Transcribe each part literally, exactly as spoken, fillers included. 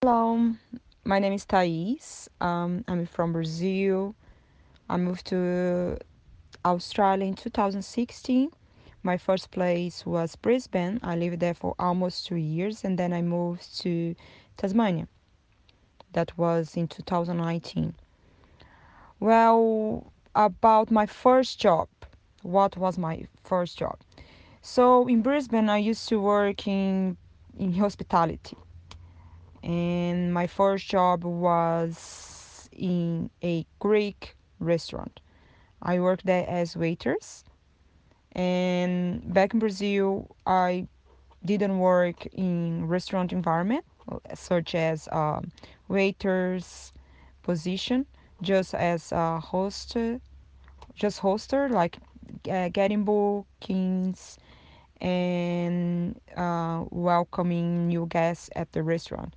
Hello, my name is Thais. Um, I'm from Brazil. I moved to Australia in two thousand sixteen. My first place was Brisbane. I lived there for almost two years and then I moved to Tasmania. That was in two thousand nineteen. Well, about my first job. What was my first job? So in Brisbane, I used to work in, in hospitality. And my first job was in a Greek restaurant. I worked there as waiters, and back in Brazil, I didn't work in restaurant environment such as um, waiters position, just as a host, just hoster, like uh, getting bookings and uh, welcoming new guests at the restaurant.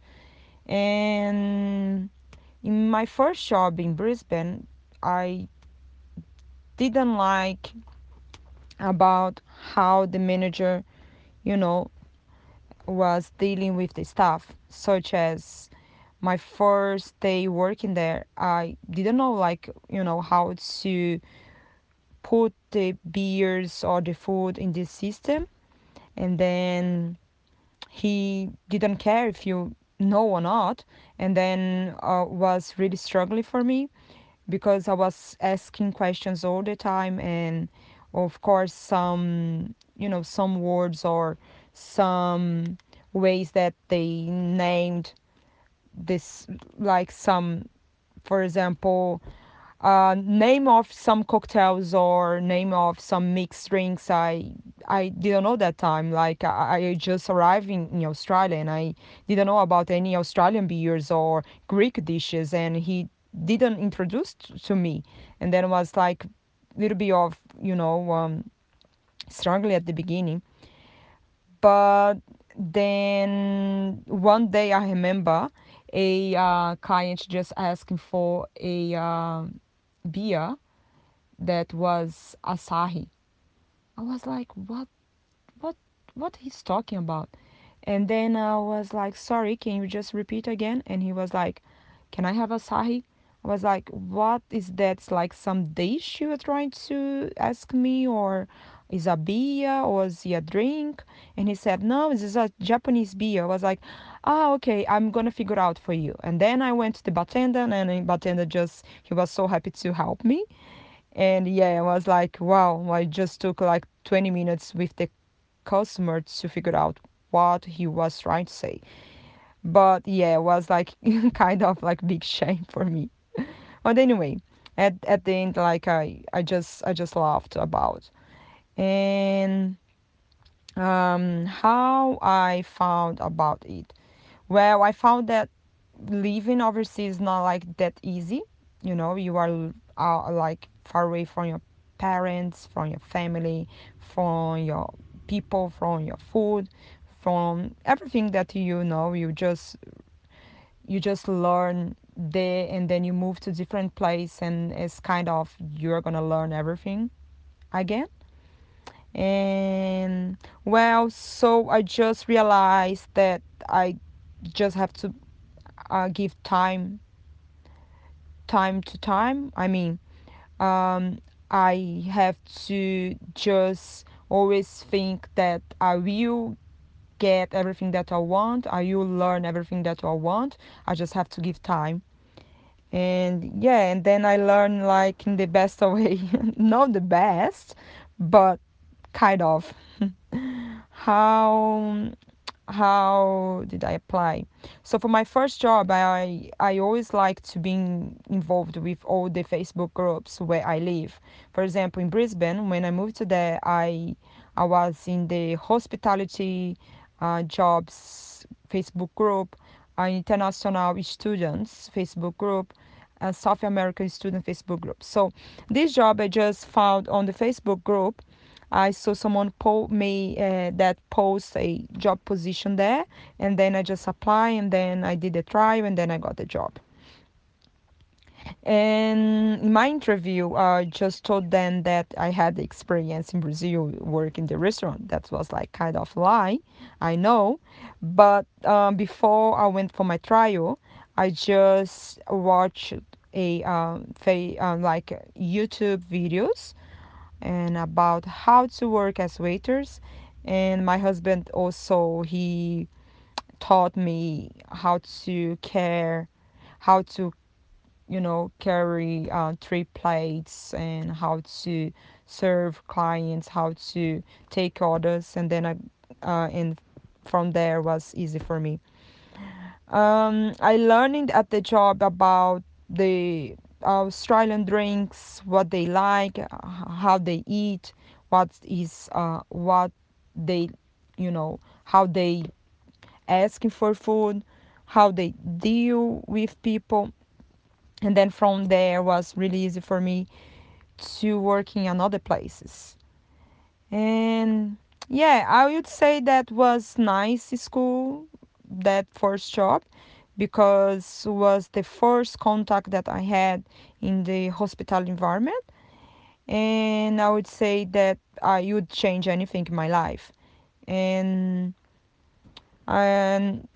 And in my first job in Brisbane, I didn't like about how the manager, you know, was dealing with the staff, such as my first day working there, I didn't know like, you know, how to put the beers or the food in the system, and then he didn't care if you know or not, and then uh, was really struggling for me because I was asking questions all the time, and of course some, you know, some words or some ways that they named this, like some, for example, uh, name of some cocktails or name of some mixed drinks. I I didn't know that time. Like I, I just arrived in, in Australia and I didn't know about any Australian beers or Greek dishes, and he didn't introduce t- to me. And then it was like a little bit of, you know, um, struggling at the beginning. But then one day I remember a uh, client just asking for a uh, beer that was Asahi. I was like, what, what, what he's talking about? And then I was like, sorry, can you just repeat again? And he was like, can I have Asahi? I was like, what is that? It's like some dish you were trying to ask me, or is a beer, or is it a drink? And he said, no, this is a Japanese beer. I was like, ah, okay, I'm gonna figure out for you. And then I went to the bartender, and the bartender just, he was so happy to help me. And yeah, I was like, wow, I just took like twenty minutes with the customer to figure out what he was trying to say. But yeah, it was like kind of like big shame for me. But anyway, at at the end, like I I just I just laughed about. And um how I found about it. Well, I found that living overseas is not like that easy. You know, you are uh, like far away from your parents, from your family, from your people, from your food, from everything that you know. You just you just learn there, and then you move to different place, and it's kind of you're gonna learn everything again. And well, so I just realized that I just have to uh, give time time to time. I mean, um, I have to just always think that I will get everything that I want. I will learn everything that I want. I just have to give time. And yeah, and then I learn like in the best way, not the best, but kind of how how did I apply? So for my first job, I I always like to be involved with all the Facebook groups where I live. For example, in Brisbane, when I moved to there, I I was in the hospitality uh, jobs Facebook group, uh, international students Facebook group, and South American student Facebook group. So this job I just found on the Facebook group. I saw someone po- me uh, that post a job position there, and then I just apply, and then I did a trial, and then I got the job. And in my interview, I just told them that I had the experience in Brazil working in the restaurant. That was like kind of lie, I know. But um, before I went for my trial, I just watched a um, fa- um, like YouTube videos and about how to work as waiters. And my husband also he taught me how to care, how to you know, carry uh, three plates and how to serve clients, how to take orders, and then I, uh, and from there was easy for me. Um, I learned at the job about the Australian drinks, what they like, uh, how they eat, what is uh, what they, you know, how they asking for food, how they deal with people, and then from there was really easy for me to work in other places. And yeah, I would say that was nice school, that first job, because it was the first contact that I had in the hospital environment. And I would say that I would change anything in my life. And and